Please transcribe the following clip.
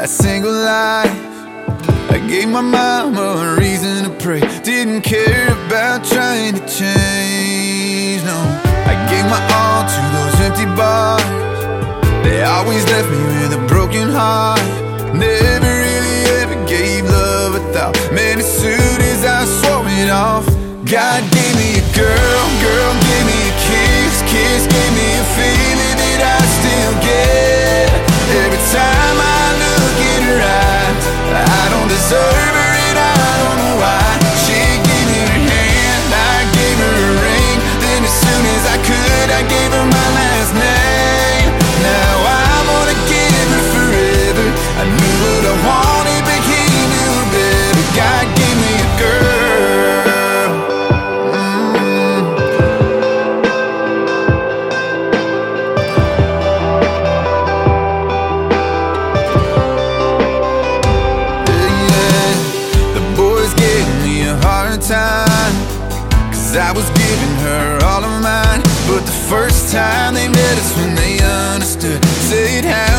a single life. I gave my mama a reason to pray. Didn't care about trying to change, no. I gave my all to those empty bars. They always left me with a broken heart. Never really ever gave love a thought. Man, as soon as I swore it off, God gave me a girl, girl gave me a kiss, kiss gave me a feeling that I still get. Every time I look in her eyes, I don't deserve her and I don't know why. She gave me her hand, I gave her a ring. Then as soon as I could, I gave her my last name. Now I wanna give her forever. I knew what I wanted, but he knew better. God gave me a girl. Time, 'cause I was giving her all of mine. But the first time they met us when they understood, said how